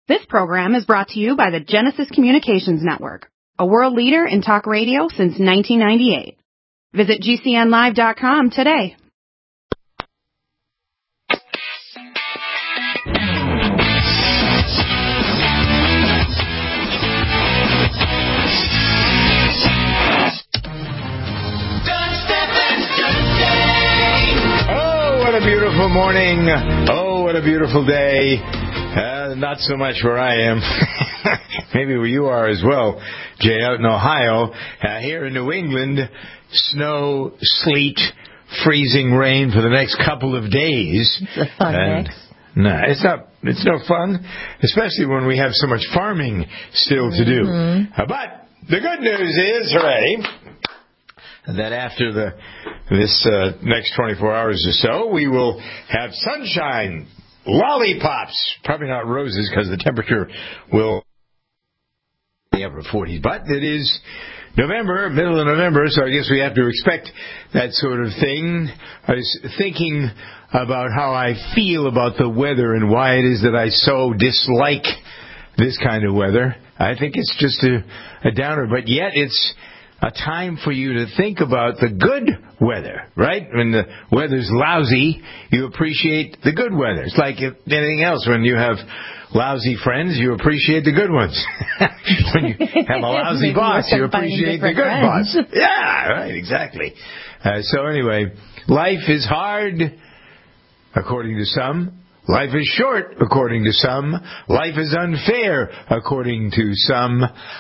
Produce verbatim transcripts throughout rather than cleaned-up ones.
This program is brought to you by the Genesis Communications Network, a world leader in talk radio since nineteen ninety-eight. Visit G C N live dot com today. Oh, what a beautiful morning. Oh, what a beautiful day. Uh, not so much where I am. Maybe where you are as well, Jay, out in Ohio. Uh, here in New England, snow, sleet, freezing rain for the next couple of days. It's a fun and, mix. No, it's not. It's no fun, especially when we have so much farming still to do. Mm-hmm. Uh, but the good news is, hooray, that after the this uh, next twenty-four hours or so, we will have sunshine, lollipops, probably not roses because the temperature will be upper forties, but it is November, middle of November, so I guess we have to expect that sort of thing. I was thinking about how I feel about the weather and why it is that I so dislike this kind of weather. I think it's just a, a downer, but yet it's a time for you to think about the good weather, right? When the weather's lousy, you appreciate the good weather. It's like anything else. When you have lousy friends, you appreciate the good ones. When you have a lousy boss, you appreciate the good friends. boss. Yeah, right, exactly. Uh, so anyway, life is hard, according to some. Life is short, according to some. Life is unfair, according to some.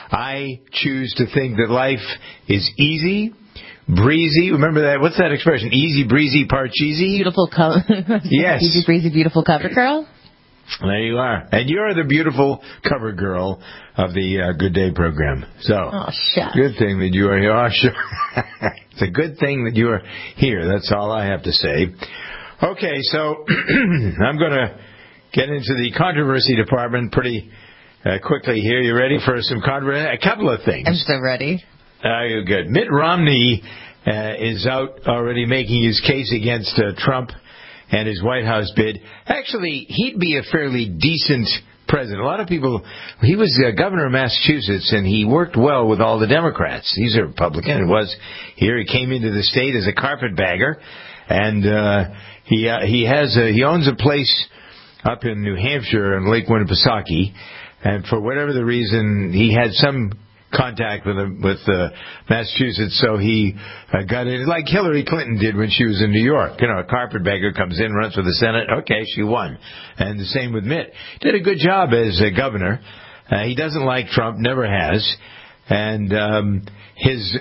I choose to think that life is easy, breezy. Remember that? What's that expression? Easy, breezy, parcheesi? Beautiful cover. Yes. Easy breezy, beautiful cover girl. There you are. And you're the beautiful cover girl of the uh, Good Day program. So, Oh, shucks. good thing that you are here. Oh, sure. It's a good thing that you are here. That's all I have to say. Okay, so I'm going to get into the controversy department pretty uh, quickly here. You ready for some controversy? A couple of things. I'm so ready. Uh, you're good. Mitt Romney uh, is out already making his case against uh, Trump and his White House bid. Actually, he'd be a fairly decent president. A lot of people, he was uh, governor of Massachusetts, and he worked well with all the Democrats. He's a Republican. It was here. He came into the state as a carpetbagger, and uh, he uh, he has a, he owns a place up in New Hampshire in Lake Winnipesaukee, and for whatever the reason, he had some contact with with uh, Massachusetts, so he uh, got in, like Hillary Clinton did when she was in New York. You know, a carpetbagger comes in, runs for the Senate, okay, she won. And the same with Mitt. Did a good job as a governor. Uh, he doesn't like Trump, never has. And um, his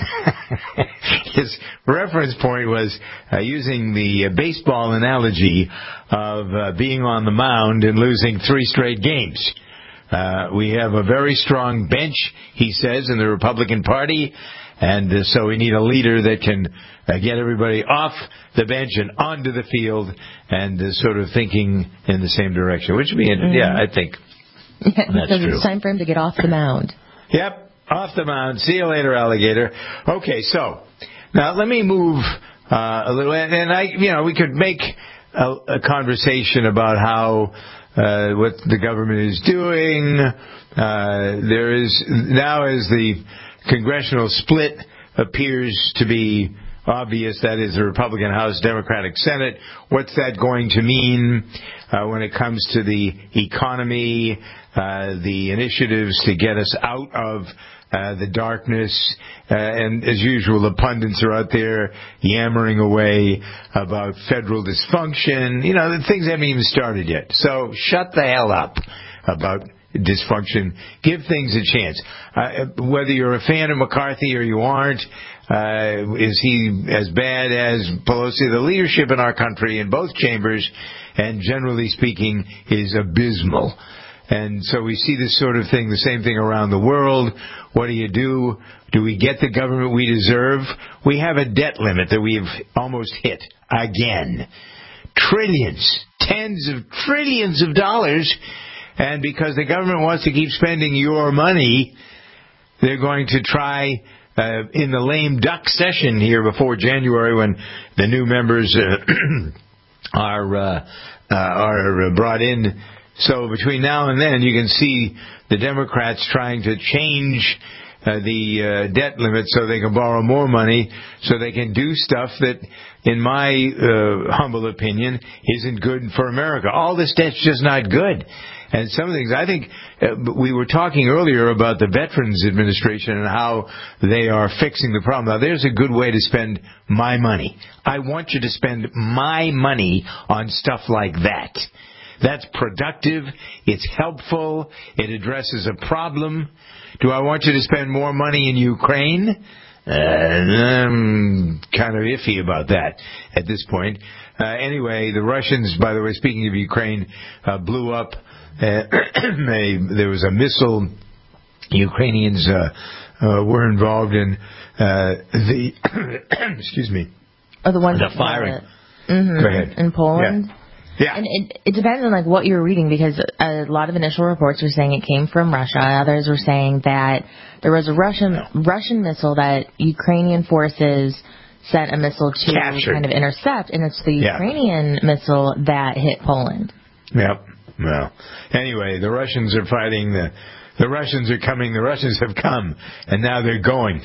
his reference point was uh, using the uh, baseball analogy of uh, being on the mound and losing three straight games. Uh, we have a very strong bench, he says, in the Republican Party, and uh, so we need a leader that can uh, get everybody off the bench and onto the field and uh, sort of thinking in the same direction, which would be, mm-hmm. yeah, I think yeah, that's so true. It's time for him to get off the mound. Yep, off the mound. See you later, alligator. Okay, so now let me move uh, a little, and I, you know, we could make a, a conversation about how Uh, what the government is doing. Uh, there is now, as the congressional split appears to be obvious, that is the Republican House, Democratic Senate. What's that going to mean uh, when it comes to the economy, uh, the initiatives to get us out of Uh, the darkness, uh, and as usual, the pundits are out there yammering away about federal dysfunction. You know, the things haven't even started yet. So shut the hell up about dysfunction. Give things a chance. Uh, whether you're a fan of McCarthy or you aren't, uh, is he as bad as Pelosi? The leadership in our country in both chambers, and generally speaking, is abysmal. And so we see this sort of thing, the same thing around the world. What do you do? Do we get the government we deserve? We have a debt limit that we've almost hit again. Trillions, tens of trillions of dollars. And because the government wants to keep spending your money, they're going to try uh, in the lame duck session here before January, when the new members uh, are uh, uh, are brought in So between now and then, you can see the Democrats trying to change uh, the uh, debt limit so they can borrow more money, so they can do stuff that, in my uh, humble opinion, isn't good for America. All this debt's just not good. And some of the things, I think, uh, we were talking earlier about the Veterans Administration and how they are fixing the problem. Now, there's a good way to spend my money. I want you to spend my money on stuff like that. That's productive. It's helpful. It addresses a problem. Do I want you to spend more money in Ukraine? Uh, I'm kind of iffy about that at this point. Uh, anyway, the Russians, by the way, speaking of Ukraine, uh, blew up. Uh, a, there was a missile Ukrainians uh, uh, were involved in. Uh, the excuse me. Oh, the ones the firing. Mm-hmm. Go ahead. In Poland. Yeah. Yeah. And it, it depends on like what you're reading, because a lot of initial reports were saying it came from Russia. Others were saying that there was a Russian no. Russian missile that Ukrainian forces sent a missile to Captured. kind of intercept, and it's the yeah. Ukrainian missile that hit Poland. Yep. Well, anyway, the Russians are fighting. The the Russians are coming. The Russians have come, and now they're going.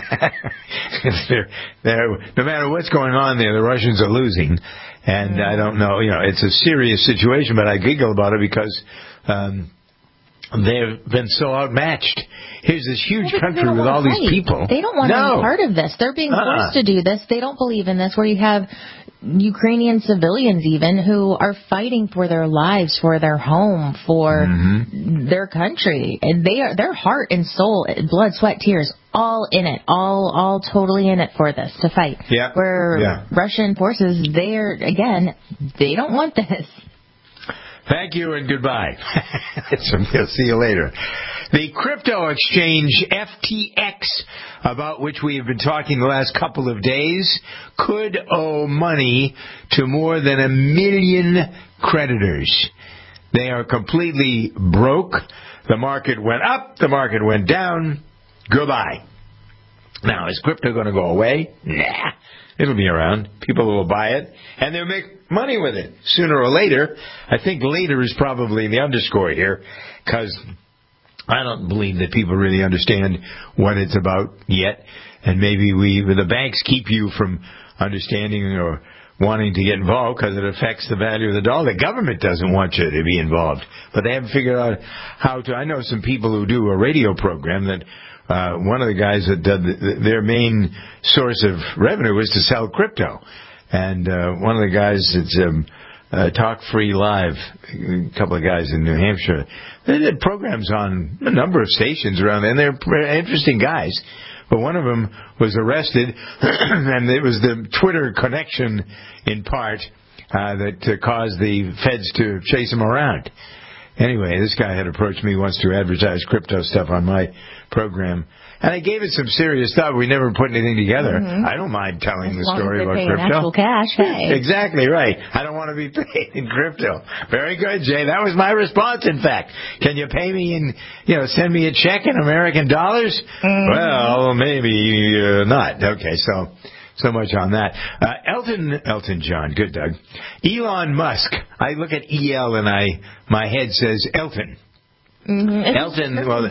they're, they're, no matter what's going on there, the Russians are losing. And mm. I don't know, you know, it's a serious situation, but I giggle about it because um, they've been so outmatched. Here's this huge well, country with all fight. these people. They don't want no. to be part of this. They're being uh-uh. forced to do this. They don't believe in this, where you have Ukrainian civilians even who are fighting for their lives, for their home, for mm-hmm. their country. And they are, their heart and soul, blood, sweat, tears, all in it, all all totally in it for this, to fight. Yeah. Where yeah. Russian forces, they're, again, they don't want this. Thank you and goodbye. We'll see you later. The crypto exchange F T X, about which we have been talking the last couple of days, could owe money to more than a million creditors. They are completely broke. The market went up. The market went down. Goodbye. Now, is crypto going to go away? Nah. It'll be around. People will buy it, and they'll make money with it sooner or later. I think later is probably the underscore here, because I don't believe that people really understand what it's about yet. And maybe we, the banks keep you from understanding or wanting to get involved because it affects the value of the dollar. The government doesn't want you to be involved, but they haven't figured out how to. I know some people who do a radio program that Uh, one of the guys that did the, their main source of revenue was to sell crypto. And uh, one of the guys that's um, uh, Talk Free Live, a couple of guys in New Hampshire, they did programs on a number of stations around there, and they're interesting guys. But one of them was arrested, and it was the Twitter connection, in part, uh, that uh, caused the feds to chase him around. Anyway, this guy had approached me once to advertise crypto stuff on my program, and I gave it some serious thought. We never put anything together. Mm-hmm. I don't mind telling as the story about crypto. Actual cash, hey. Exactly right. I don't want to be paid in crypto. Very good, Jay. That was my response. In fact, can you pay me in, you know, send me a check in American dollars? Mm-hmm. Well, maybe uh, not. Okay, so. So much on that. Uh, Elton, Elton John, good Doug. Elon Musk. I look at E L and I, my head says Elton. Mm-hmm. Elton, well,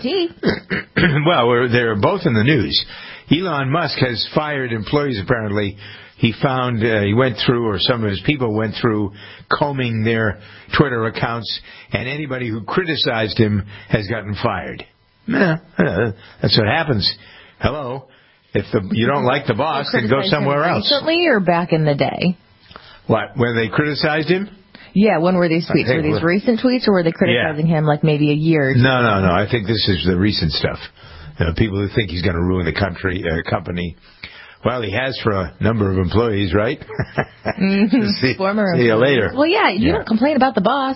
well, we're, they're both in the news. Elon Musk has fired employees, apparently. He found, uh, he went through, or some of his people went through, combing their Twitter accounts, and anybody who criticized him has gotten fired. Eh, uh, that's what happens. Hello. If the, you don't like the boss, then go somewhere else. Recently or back in the day? What, when they criticized him? Yeah, when were these tweets? Were these recent tweets, or were they criticizing yeah. him like maybe a year or two? No, no, no. I think this is the recent stuff. You know, people who think he's going to ruin the country, uh, company. Well, he has for a number of employees, right? Mm-hmm. see, Former see you later. Well, yeah, you yeah. don't complain about the boss.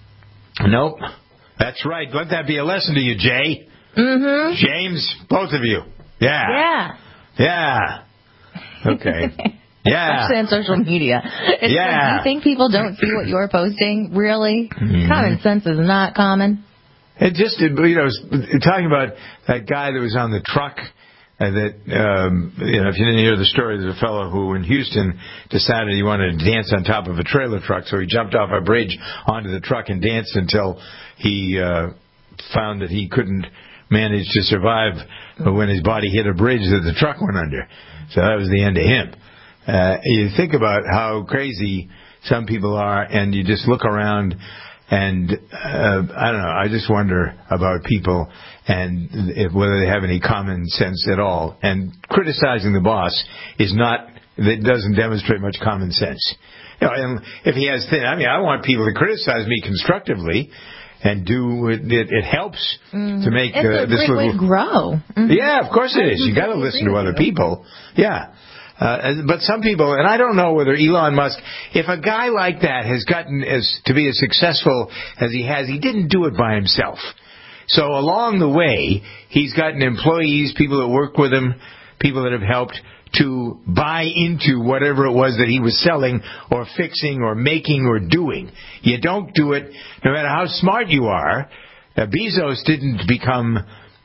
Nope. That's right. Let that be a lesson to you, Jay. Mm-hmm. James, both of you. Yeah. Yeah. Yeah. Okay. Yeah. Especially on social media. It's yeah. Like, you think people don't see what you're posting? Really? Mm-hmm. Common sense is not common. It just, you know, talking about that guy that was on the truck Uh, that, um, you know, if you didn't hear the story, there's a fellow who in Houston decided he wanted to dance on top of a trailer truck, so he jumped off a bridge onto the truck and danced until he uh, found that he couldn't manage to survive when his body hit a bridge that the truck went under. So that was the end of him. Uh, you think about how crazy some people are, and you just look around, and uh, I don't know, I just wonder about people and if, whether they have any common sense at all. And criticizing the boss is not, that doesn't demonstrate much common sense. You know, and if he has, th- I mean, I want people to criticize me constructively and do it. It, it helps mm-hmm. to make it's uh, a this great little. way to grow. Mm-hmm. Yeah, of course it is. You got to listen to other people. Yeah. Uh, but some people, and I don't know whether Elon Musk, if a guy like that has gotten as to be as successful as he has, he didn't do it by himself. So along the way, he's gotten employees, people that work with him, people that have helped to buy into whatever it was that he was selling or fixing or making or doing. You don't do it, no matter how smart you are. Uh, Bezos didn't become uh,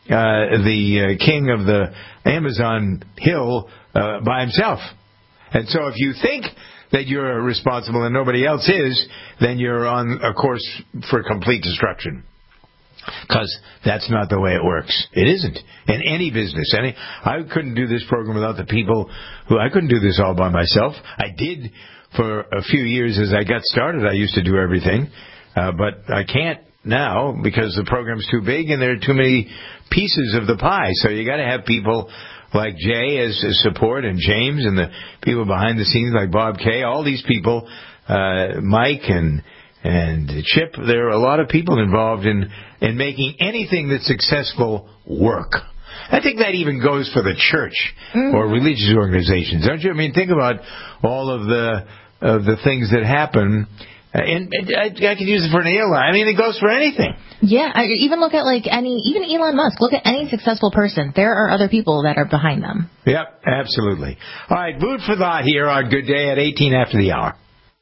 the uh, king of the Amazon hill uh, by himself. And so if you think that you're responsible and nobody else is, then you're on a course for complete destruction. Because that's not the way it works. It isn't. In any business. Any, I couldn't do this program without the people who, I couldn't do this all by myself. I did for a few years as I got started. I used to do everything. Uh, but I can't now because the program's too big and there are too many pieces of the pie. So you got to have people like Jay as, as support, and James, and the people behind the scenes like Bob Kay. All these people, uh, Mike and and Chip. There are a lot of people involved in in making anything that's successful work. I think that even goes for the church mm-hmm. or religious organizations, don't you? I mean, think about all of the of the things that happen. And I, I could use it for an airline. I mean, it goes for anything. Yeah, I, even look at like any, even Elon Musk. Look at any successful person. There are other people that are behind them. Yep, absolutely. All right, food for thought here on Good Day at eighteen after the hour.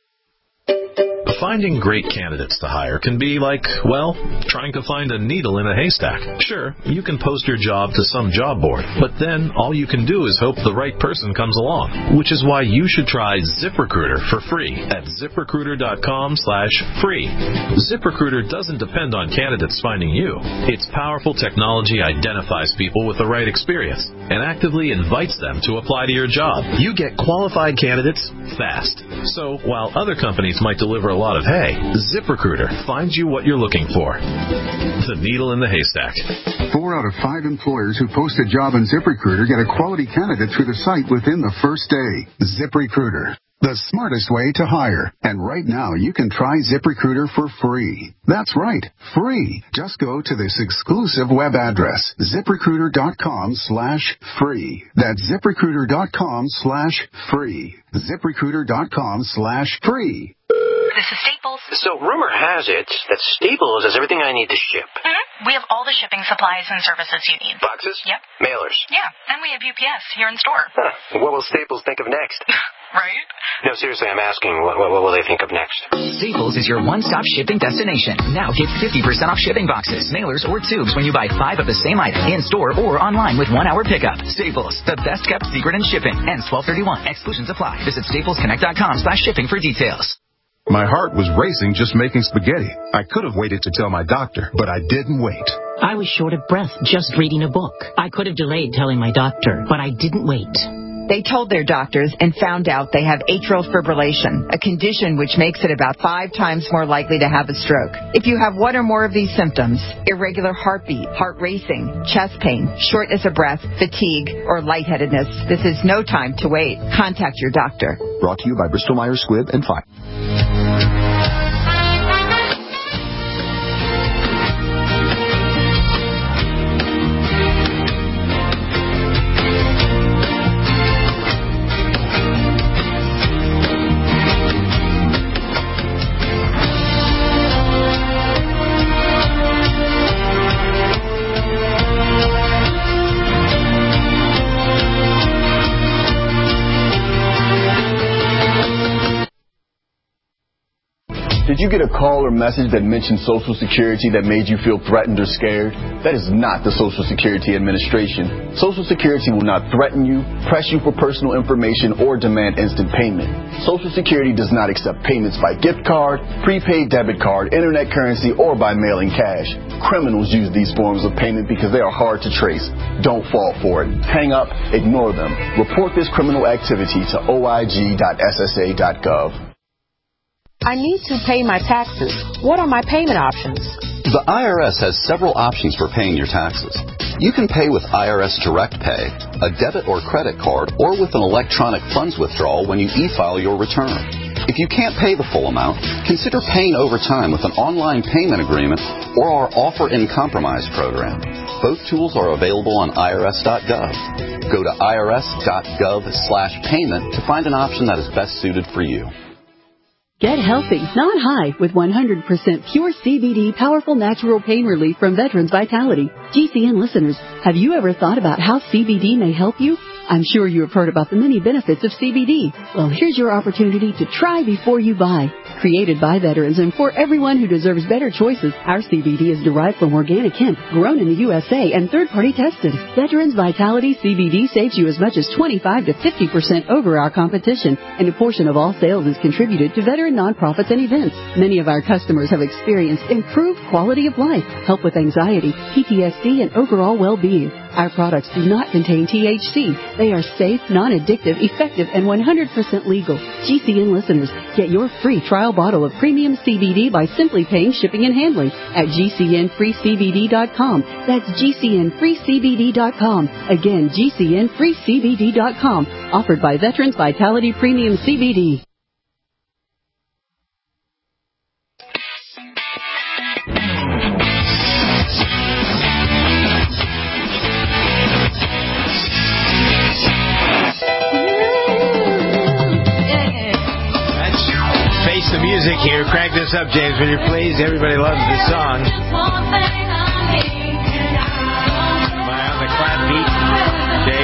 Finding great candidates to hire can be like, well, trying to find a needle in a haystack. Sure, you can post your job to some job board, but then all you can do is hope the right person comes along, which is why you should try ZipRecruiter for free at ZipRecruiter.com slash free. ZipRecruiter doesn't depend on candidates finding you. Its powerful technology identifies people with the right experience and actively invites them to apply to your job. You get qualified candidates fast. So while other companies might deliver a lot of hay, ZipRecruiter finds you what you're looking for. The needle in the haystack. Four out of five employers who post a job on ZipRecruiter get a quality candidate through the site within the first day. ZipRecruiter, the smartest way to hire. And right now, you can try ZipRecruiter for free. That's right, free. Just go to this exclusive web address, ZipRecruiter.com slash free. That's ZipRecruiter.com slash free. ZipRecruiter.com slash free. This is Staples. So rumor has it that Staples has everything I need to ship. Mm-hmm. We have all the shipping supplies and services you need. Boxes? Yep. Mailers? Yeah, and we have U P S here in store. Huh. What will Staples think of next? Right? No, seriously, I'm asking, what, what, what will they think of next? Staples is your one-stop shipping destination. Now get fifty percent off shipping boxes, mailers, or tubes when you buy five of the same item in-store or online with one-hour pickup. Staples, the best-kept secret in shipping. Ends twelve thirty-one. Exclusions apply. Visit staplesconnect.com slash shipping for details. My heart was racing just making spaghetti. I could have waited to tell my doctor, but I didn't wait. I was short of breath just reading a book. I could have delayed telling my doctor, but I didn't wait. They told their doctors and found out they have atrial fibrillation, a condition which makes it about five times more likely to have a stroke. If you have one or more of these symptoms, irregular heartbeat, heart racing, chest pain, shortness of breath, fatigue, or lightheadedness, this is no time to wait. Contact your doctor. Brought to you by Bristol Myers Squibb and Pfizer. Did you get a call or message that mentioned Social Security that made you feel threatened or scared? That is not the Social Security Administration. Social Security will not threaten you, press you for personal information, or demand instant payment. Social Security does not accept payments by gift card, prepaid debit card, internet currency, or by mailing cash. Criminals use these forms of payment because they are hard to trace. Don't fall for it. Hang up, ignore them. Report this criminal activity to O I G dot S S A dot gov. I need to pay my taxes. What are my payment options? The I R S has several options for paying your taxes. You can pay with I R S Direct Pay, a debit or credit card, or with an electronic funds withdrawal when you e-file your return. If you can't pay the full amount, consider paying over time with an online payment agreement or our Offer in Compromise program. Both tools are available on I R S dot gov. Go to I R S dot gov slash payment to find an option that is best suited for you. Get healthy, not high, with one hundred percent pure C B D powerful natural pain relief from Veterans Vitality. G C N listeners, have you ever thought about how C B D may help you? I'm sure you have heard about the many benefits of C B D. Well, here's your opportunity to try before you buy. Created by veterans and for everyone who deserves better choices, our C B D is derived from organic hemp, grown in the U S A and third-party tested. Veterans Vitality C B D saves you as much as twenty-five to fifty percent over our competition, and a portion of all sales is contributed to veteran nonprofits and events. Many of our customers have experienced improved quality of life, help with anxiety, P T S D, and overall well-being. Our products do not contain T H C. They are safe, non-addictive, effective, and one hundred percent legal. G C N listeners, get your free trial bottle of premium C B D by simply paying shipping and handling at G C N free C B D dot com. That's G C N free C B D dot com. Again, G C N free C B D dot com. Offered by Veterans Vitality Premium C B D. The music here. Crank this up, James, when you're pleased. Everybody loves this song. Am I on the clap beat, Jay?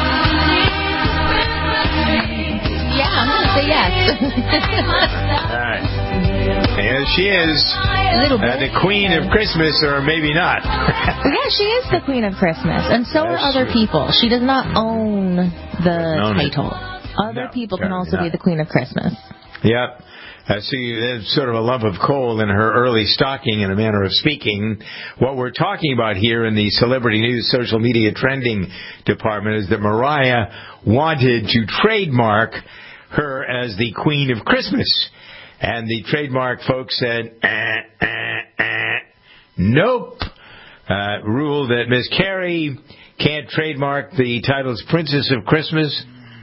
Yeah, I'm going to say yes. All right. Here she is. A little bit. Uh, the Queen of Christmas, or maybe not. Yeah, she is the Queen of Christmas, and so That's are other true. people. She does not own the Own it. title. Other No, people can also not. be the Queen of Christmas. Yep. I see there's sort of a lump of coal in her early stocking, in a manner of speaking. What we're talking about here in the celebrity news social media trending department is that Mariah wanted to trademark her as the Queen of Christmas. And the trademark folks said, eh, eh, eh, nope. Uh, ruled that Miss Carey can't trademark the titles Princess of Christmas.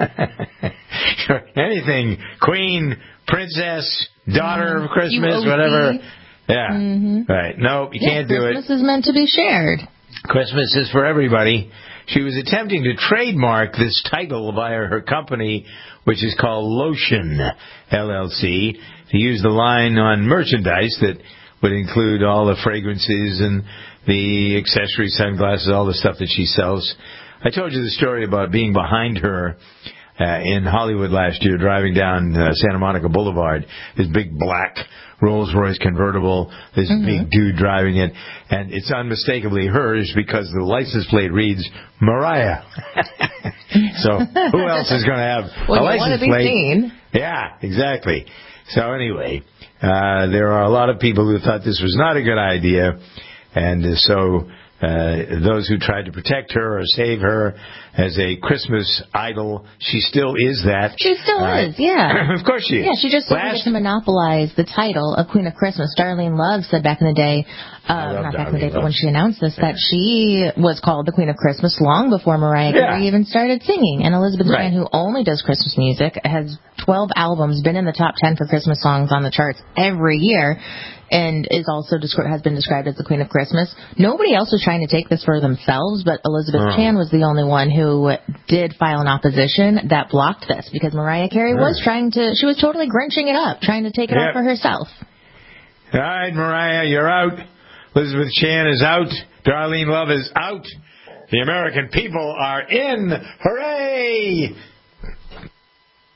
Anything, Queen, Princess, Daughter of Christmas, whatever. Yeah. Mm-hmm. Right. Nope, you yeah, can't do it. Christmas is meant to be shared. Christmas is for everybody. She was attempting to trademark this title via her company, which is called Lotion, L L C, to use the line on merchandise that would include all the fragrances and the accessories, sunglasses, all the stuff that she sells. I told you the story about being behind her uh, in Hollywood last year, driving down uh, Santa Monica Boulevard, this big black Rolls-Royce convertible, this mm-hmm. big dude driving it, and it's unmistakably hers because the license plate reads Mariah. So who else is going to have well, a license be plate? Seen. Yeah, exactly. So anyway, uh, there are a lot of people who thought this was not a good idea, and uh, so uh, those who tried to protect her or save her as a Christmas idol, she still is that. She still uh, is, yeah. Of course she is. Yeah, she just didn't get to monopolize the title of Queen of Christmas. Darlene Love said back in the day, uh, not back in the day, Love. but when she announced this, that she was called the Queen of Christmas long before Mariah Carey yeah. even started singing. And Elizabeth right. Chan, who only does Christmas music, has twelve albums, been in the top ten for Christmas songs on the charts every year, and is also descri- has been described as the Queen of Christmas. Nobody else was trying to take this for themselves, but Elizabeth oh. Chan was the only one who did file an opposition that blocked this, because Mariah Carey oh. was trying to, she was totally grinching it up, trying to take it yep. off for herself. All right, Mariah, you're out. Elizabeth Chan is out. Darlene Love is out. The American people are in. Hooray!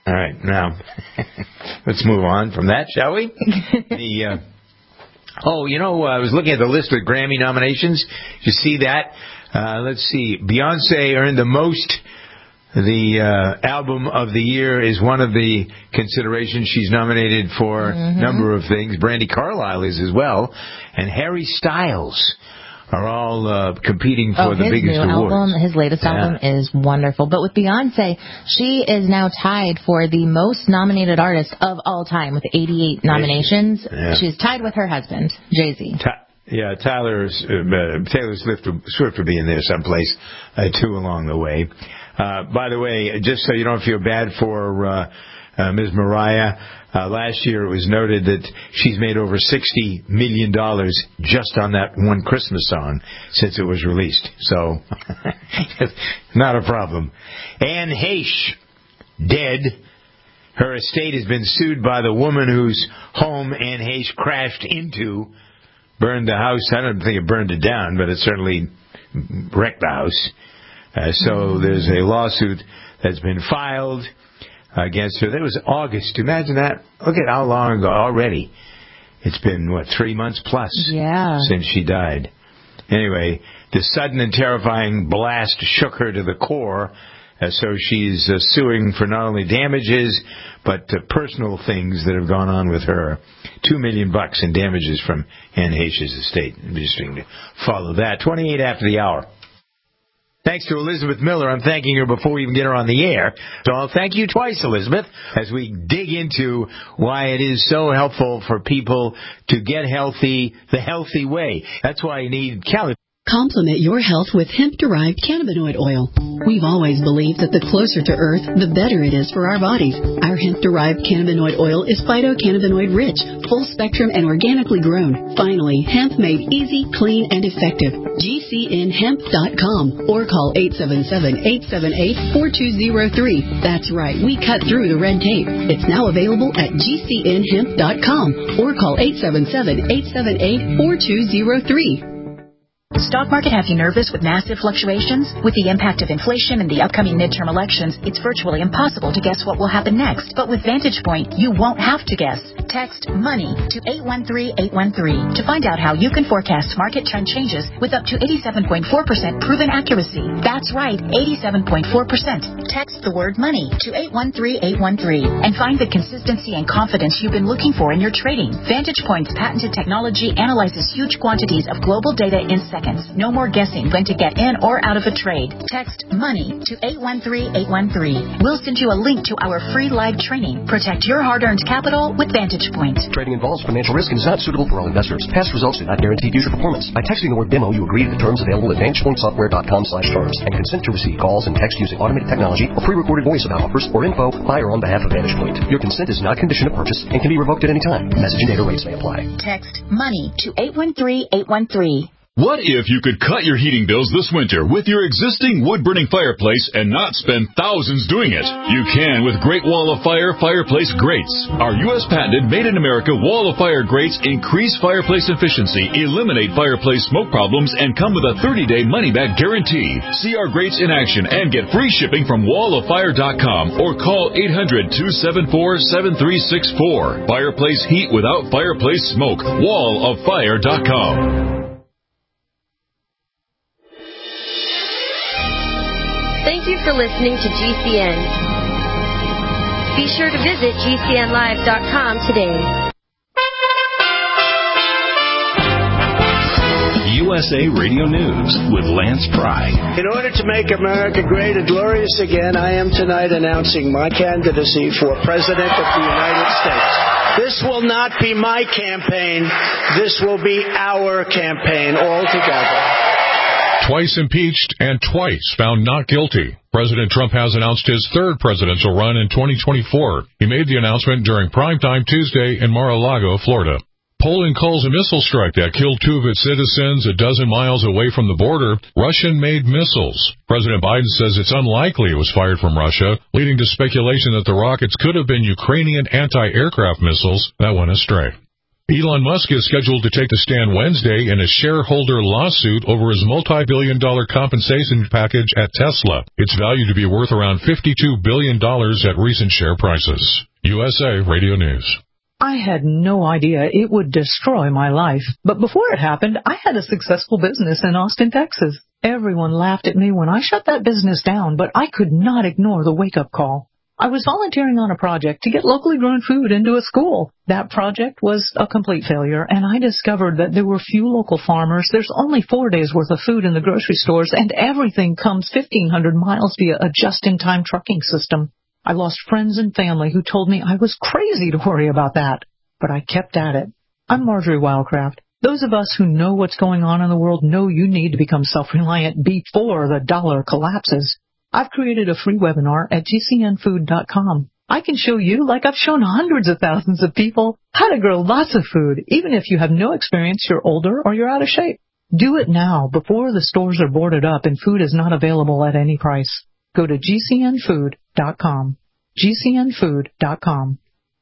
All right, now let's move on from that, shall we? the uh, oh, you know, I was looking at the list of Grammy nominations. Did you see that? Uh, let's see. Beyonce earned the most. The uh, album of the year is one of the considerations. She's nominated for mm-hmm. a number of things. Brandi Carlile is as well, and Harry Styles are all uh, competing for oh, the biggest new awards. Album, his latest yeah. album is wonderful. But with Beyonce, she is now tied for the most nominated artist of all time with eighty-eight nominations. Yeah. She's tied with her husband, Jay-Z. Ta- yeah, Tyler, uh, Taylor Swift, Swift will be in there someplace, uh, too, along the way. Uh, by the way, just so you don't feel bad for uh, uh, Miz Mariah, uh, last year it was noted that she's made over sixty million dollars just on that one Christmas song since it was released. So, not a problem. Anne Heche, dead. Her estate has been sued by the woman whose home Anne Heche crashed into, burned the house. I don't think it burned it down, but it certainly wrecked the house. Uh, so there's a lawsuit that's been filed against her. That was August. Imagine that. Look at how long ago already. It's been, what, three months plus yeah. since she died. Anyway, the sudden and terrifying blast shook her to the core. Uh, so she's uh, suing for not only damages, but uh, personal things that have gone on with her. Two million bucks in damages from Anne Heche's estate. Interesting to follow that. twenty-eight after the hour. Thanks to Elizabeth Miller. I'm thanking her before we even get her on the air. So I'll thank you twice, Elizabeth, as we dig into why it is so helpful for people to get healthy the healthy way. That's why you need calories. Complement your health with hemp-derived cannabinoid oil. We've always believed that the closer to Earth, the better it is for our bodies. Our hemp-derived cannabinoid oil is phytocannabinoid-rich, full-spectrum, and organically grown. Finally, hemp made easy, clean, and effective. G C N hemp dot com or call eight seven seven, eight seven eight, four two zero three. That's right, we cut through the red tape. It's now available at G C N hemp dot com or call eight seven seven, eight seven eight, four two zero three. Stock market have you nervous with massive fluctuations? With the impact of inflation and the upcoming midterm elections, it's virtually impossible to guess what will happen next. But with Vantage Point, you won't have to guess. Text MONEY to eight one three eight one three to find out how you can forecast market trend changes with up to eighty-seven point four percent proven accuracy. That's right, eighty-seven point four percent. Text the word MONEY to eight one three eight one three and find the consistency and confidence you've been looking for in your trading. Vantage Point's patented technology analyzes huge quantities of global data in seconds. No more guessing when to get in or out of a trade. Text MONEY to eight one three eight one three. We'll send you a link to our free live training. Protect your hard-earned capital with Vantage Point. Trading involves financial risk and is not suitable for all investors. Past results do not guarantee future performance. By texting the word demo, you agree to the terms available at vantage point software dot com slash terms and consent to receive calls and text using automated technology or pre-recorded voice about offers or info by or on behalf of Vantage Point. Your consent is not a condition of purchase and can be revoked at any time. Message and data rates may apply. Text MONEY to eight one three eight one three. What if you could cut your heating bills this winter with your existing wood-burning fireplace and not spend thousands doing it? You can with Great Wall of Fire Fireplace Grates. Our U S patented made-in-America Wall of Fire grates increase fireplace efficiency, eliminate fireplace smoke problems, and come with a thirty-day money-back guarantee. See our grates in action and get free shipping from wall of fire dot com or call eight hundred, two seven four, seven three six four. Fireplace heat without fireplace smoke. wall of fire dot com. Thank you for listening to G C N. Be sure to visit G C N live dot com today. U S A Radio News with Lance Pry. In order to make America great and glorious again, I am tonight announcing my candidacy for President of the United States. This will not be my campaign. This will be our campaign all together. Twice impeached and twice found not guilty. President Trump has announced his third presidential run in twenty twenty-four. He made the announcement during primetime Tuesday in Mar-a-Lago, Florida. Poland calls a missile strike that killed two of its citizens a dozen miles away from the border Russian-made missiles. President Biden says it's unlikely it was fired from Russia, leading to speculation that the rockets could have been Ukrainian anti-aircraft missiles that went astray. Elon Musk is scheduled to take the stand Wednesday in a shareholder lawsuit over his multi-billion dollar compensation package at Tesla. It's valued to be worth around fifty-two billion dollars at recent share prices. U S A Radio News. I had no idea it would destroy my life. But before it happened, I had a successful business in Austin, Texas. Everyone laughed at me when I shut that business down, but I could not ignore the wake-up call. I was volunteering on a project to get locally grown food into a school. That project was a complete failure, and I discovered that there were few local farmers. There's only four days' worth of food in the grocery stores, and everything comes fifteen hundred miles via a just-in-time trucking system. I lost friends and family who told me I was crazy to worry about that, but I kept at it. I'm Marjorie Wildcraft. Those of us who know what's going on in the world know you need to become self-reliant before the dollar collapses. I've created a free webinar at G C N food dot com. I can show you, like I've shown hundreds of thousands of people, how to grow lots of food, even if you have no experience, you're older, or you're out of shape. Do it now, before the stores are boarded up and food is not available at any price. Go to G C N food dot com. G C N food dot com.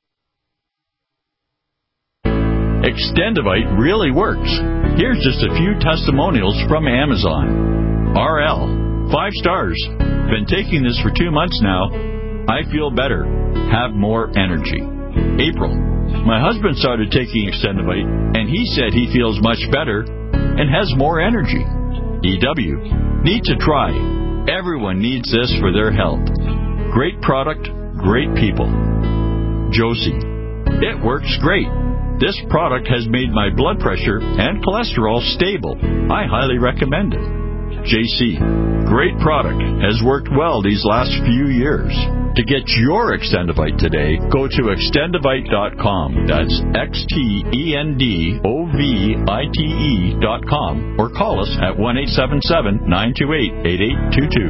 Extendivite really works. Here's just a few testimonials from Amazon. R L, five stars. Been taking this for two months now. I feel better. Have more energy. April, my husband started taking Extendivite, and he said he feels much better and has more energy. E W, need to try. Everyone needs this for their health. Great product, great people. Josie, it works great. This product has made my blood pressure and cholesterol stable. I highly recommend it. J C, great product. Has worked well these last few years. To get your Extendivite today, go to extendivite dot com. That's X T E N D O V I T E dot com. Or call us at one eight seven seven, nine two eight, eight eight two two.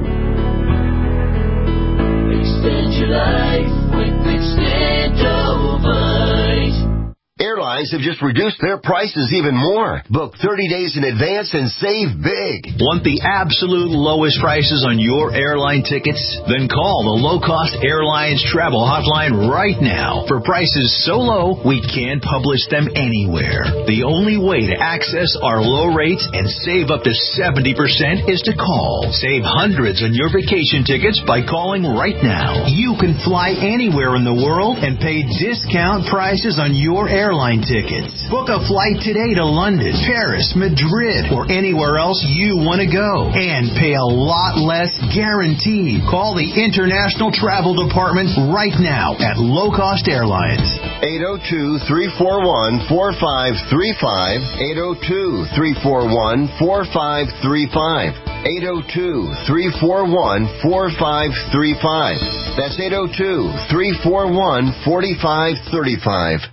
Extend your life with Extendivite. Airlines have just reduced their prices even more. Book thirty days in advance and save big. Want the absolute lowest prices on your airline tickets? Then call the Low Cost Airlines Travel Hotline right now. For prices so low, we can't publish them anywhere. The only way to access our low rates and save up to seventy percent is to call. Save hundreds on your vacation tickets by calling right now. You can fly anywhere in the world and pay discount prices on your airline Airline tickets. Book a flight today to London, Paris, Madrid, or anywhere else you want to go. And pay a lot less guaranteed. Call the International Travel Department right now at Low Cost Airlines. eight oh two, three four one, four five three five. eight oh two, three four one, four five three five. eight oh two, three four one, four five three five. That's eight oh two, three four one, four five three five.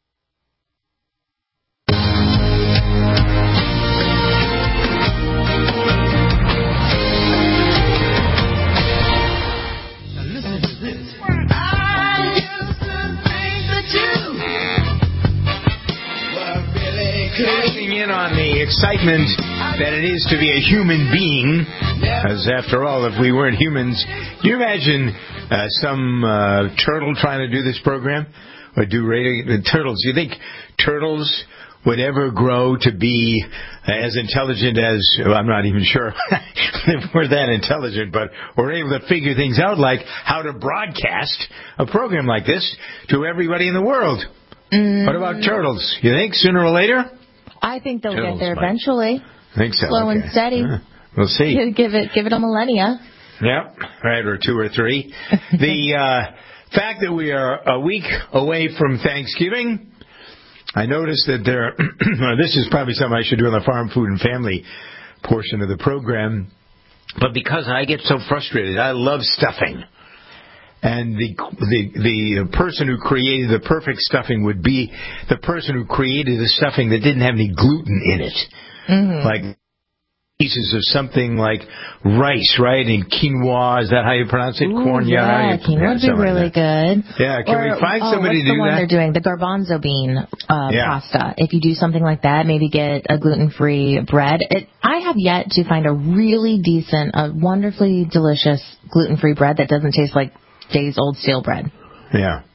Closing in on the excitement that it is to be a human being, as after all, if we weren't humans, can you imagine uh, some uh, turtle trying to do this program or do radio? Turtles, you think turtles would ever grow to be as intelligent as, well, I'm not even sure if we're that intelligent, but we're able to figure things out, like how to broadcast a program like this to everybody in the world? Mm. What about turtles? You think sooner or later? I think they'll Turtles get there might. eventually. I think so. Slow okay. and steady. Uh, we'll see. Give it, give it a millennia. Yep, right, or two or three. The uh, fact that we are a week away from Thanksgiving, I noticed that there. This is probably something I should do on the Farm, Food, and Family portion of the program, but because I get so frustrated, I love stuffing. And the, the the person who created the perfect stuffing would be the person who created the stuffing that didn't have any gluten in it. Mm-hmm. Like pieces of something like rice, right? And quinoa, is that how you pronounce it? Ooh, Corn, yeah, quinoa would be really good. Yeah, can or, we find oh, somebody what's to do the one that? They're doing the garbanzo bean uh, yeah. pasta. If you do something like that, maybe get a gluten-free bread. It, I have yet to find a really decent, a wonderfully delicious gluten-free bread that doesn't taste like days old stale bread. Yeah.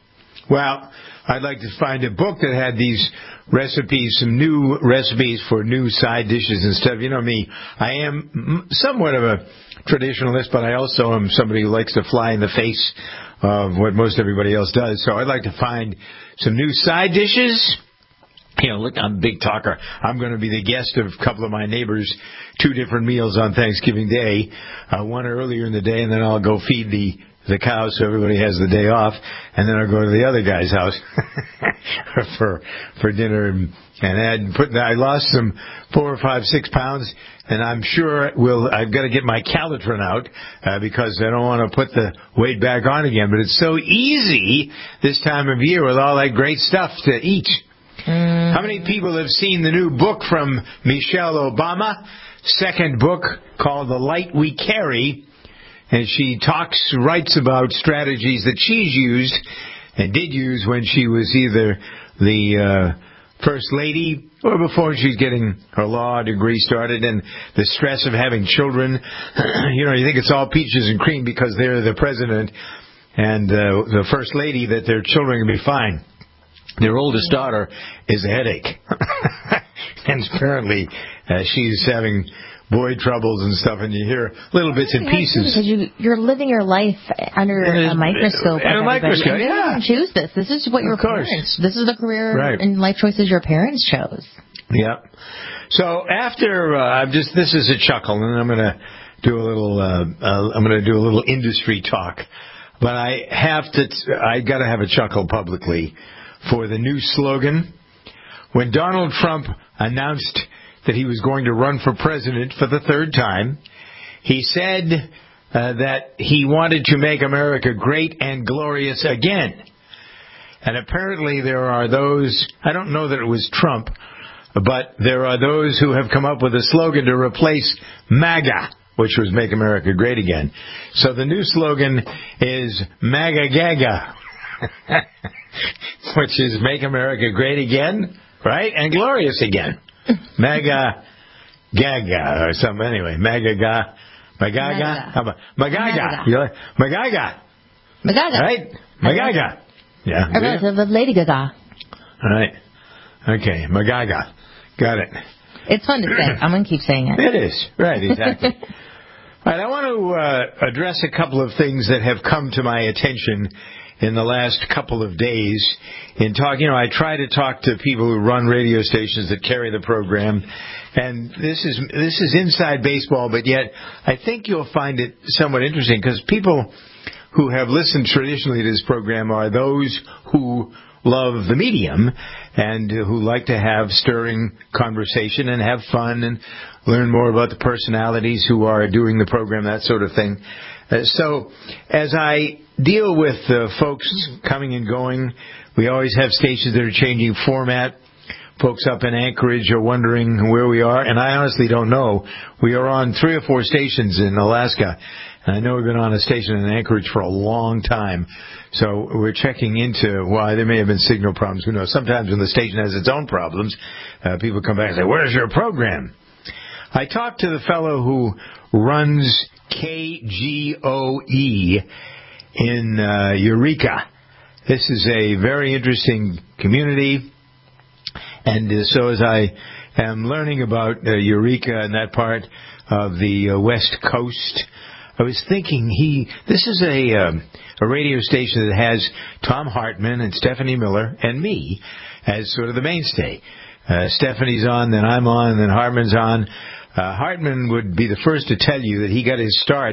Well, I'd like to find a book that had these recipes, some new recipes for new side dishes and stuff. You know me, I am somewhat of a traditionalist, but I also am somebody who likes to fly in the face of what most everybody else does. So I'd like to find some new side dishes. You know, look, I'm a big talker. I'm going to be the guest of a couple of my neighbors, two different meals on Thanksgiving Day, uh, one earlier in the day, and then I'll go feed the the cows so everybody has the day off, and then I'll go to the other guy's house for for dinner and and put. I lost some four or five, six pounds, and I'm sure we'll. I've got to get my Calitrin out uh, because I don't want to put the weight back on again. But it's so easy this time of year with all that great stuff to eat. Mm. How many people have seen the new book from Michelle Obama? Second book called The Light We Carry. And she talks, writes about strategies that she's used and did use when she was either the uh, First Lady or before she's getting her law degree started, and the stress of having children. You know, you think it's all peaches and cream because they're the president and uh, the First Lady, that their children can be fine. Their oldest daughter is a headache. And apparently uh, she's having boy troubles and stuff, and you hear little bits and pieces. Because you, you're living your life under a microscope. In a microscope, and you yeah. didn't choose this. This is what your parents, this is the career right. and life choices your parents chose. Yeah. So after, uh, I'm just, this is a chuckle, and I'm going to do a little, uh, uh, I'm going to do a little industry talk. But I have to, I got to have a chuckle publicly for the new slogan. When Donald Trump announced that he was going to run for president for the third time, he said uh, that he wanted to make America great and glorious again. And apparently there are those, I don't know that it was Trump, but there are those who have come up with a slogan to replace MAGA, which was Make America Great Again. So the new slogan is MAGA Gaga, which is Make America Great Again, right? And glorious again. MAGA Gaga or something. Anyway, MAGA Gaga. Magaga. How about Magaga? You like Magaga? Magaga. Right? Magaga. Yeah. A relative of Lady Gaga. All right. Okay. Magaga. Got it. It's fun to say. I'm going to keep saying it. It is. Right. Exactly. All right. I want to uh, address a couple of things that have come to my attention in the last couple of days in talk. You know, I try to talk to people who run radio stations that carry the program, and this is this is inside baseball, but yet I think you'll find it somewhat interesting because people who have listened traditionally to this program are those who love the medium and who like to have stirring conversation and have fun and learn more about the personalities who are doing the program, that sort of thing. Uh, so as I deal with uh, folks coming and going, we always have stations that are changing format. Folks up in Anchorage are wondering where we are, and I honestly don't know. We are on three or four stations in Alaska, and I know we've been on a station in Anchorage for a long time. So we're checking into why there may have been signal problems. Who knows? Sometimes when the station has its own problems, uh, people come back and say, "Where's your program?" I talked to the fellow who runs K G O E in uh, Eureka. This is a very interesting community, and uh, so as I am learning about uh, Eureka and that part of the uh, West Coast, I was thinking he. This is a um, a radio station that has Tom Hartman and Stephanie Miller and me as sort of the mainstay. Uh, Stephanie's on, then I'm on, then Hartman's on. Uh, Hartman would be the first to tell you that he got his start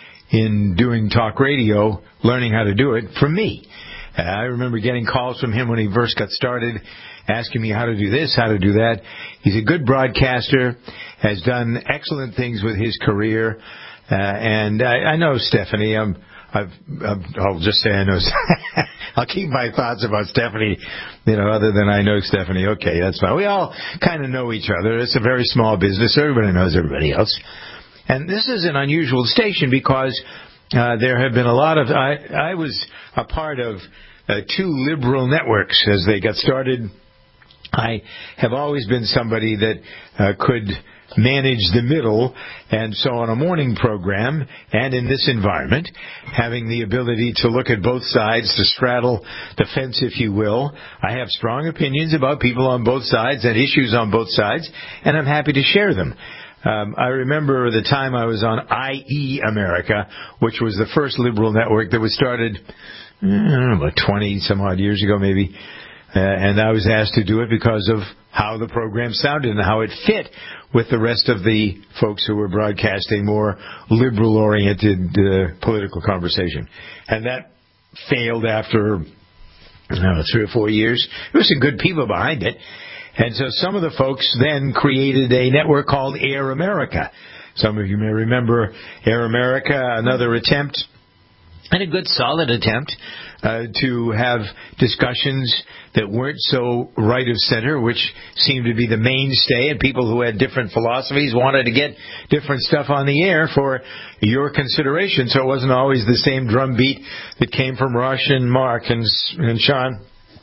in doing talk radio, learning how to do it, from me. Uh, I remember getting calls from him when he first got started, asking me how to do this, how to do that. He's a good broadcaster, has done excellent things with his career, uh, and I, I know Stephanie. I'm, I've, I'll just say I know. I'll keep my thoughts about Stephanie, you know, other than I know Stephanie. Okay, that's fine. We all kind of know each other. It's a very small business. Everybody knows everybody else. And this is an unusual station because uh, there have been a lot of... I, I was a part of uh, two liberal networks as they got started. I have always been somebody that uh, could manage the middle. And so on a morning program and in this environment, having the ability to look at both sides, to straddle the fence, if you will. I have strong opinions about people on both sides and issues on both sides, and I'm happy to share them. Um, I remember the time I was on I E America, which was the first liberal network that was started, I don't know, about twenty some odd years ago maybe. Uh, and I was asked to do it because of how the program sounded and how it fit with the rest of the folks who were broadcasting more liberal-oriented uh, political conversation. And that failed after, I don't know, three or four years. There were some good people behind it. And so some of the folks then created a network called Air America. Some of you may remember Air America, another attempt, and a good solid attempt, uh, to have discussions that weren't so right of center, which seemed to be the mainstay, and people who had different philosophies wanted to get different stuff on the air for your consideration. So it wasn't always the same drumbeat that came from Rush and Mark and, and Sean.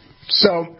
So